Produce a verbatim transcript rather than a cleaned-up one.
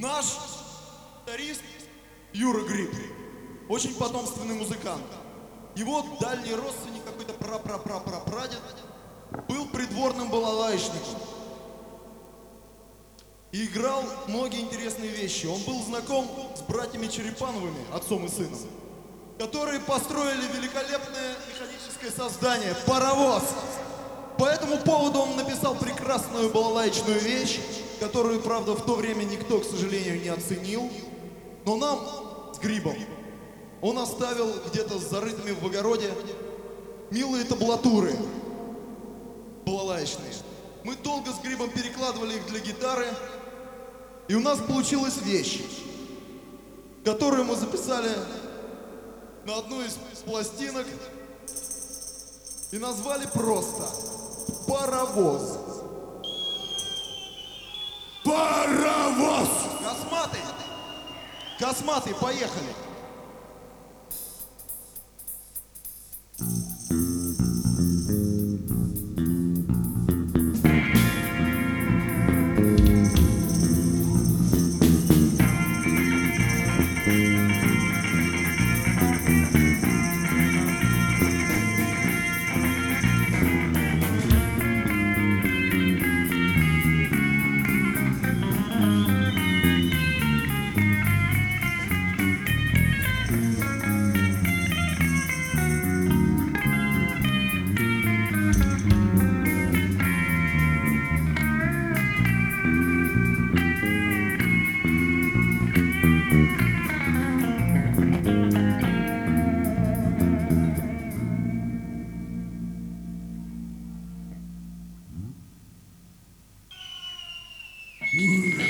Наш гитарист Юра Гриб, очень потомственный музыкант. Его дальний родственник, какой-то пра-пра-пра-пра-прадед, был придворным балалайшником и играл многие интересные вещи. Он был знаком с братьями Черепановыми, отцом и сыном, которые построили великолепное механическое создание — паровоз. По этому поводу он написал прекрасную балалайчную вещь, которую, правда, в то время никто, к сожалению, не оценил. Но нам с Грибом он оставил где-то зарытыми в огороде милые таблатуры балалайчные. Мы долго с Грибом перекладывали их для гитары, и у нас получилась вещь, которую мы записали на одну из пластинок и назвали просто «Паровоз». Паровоз! Косматый! Косматый, поехали! Ура!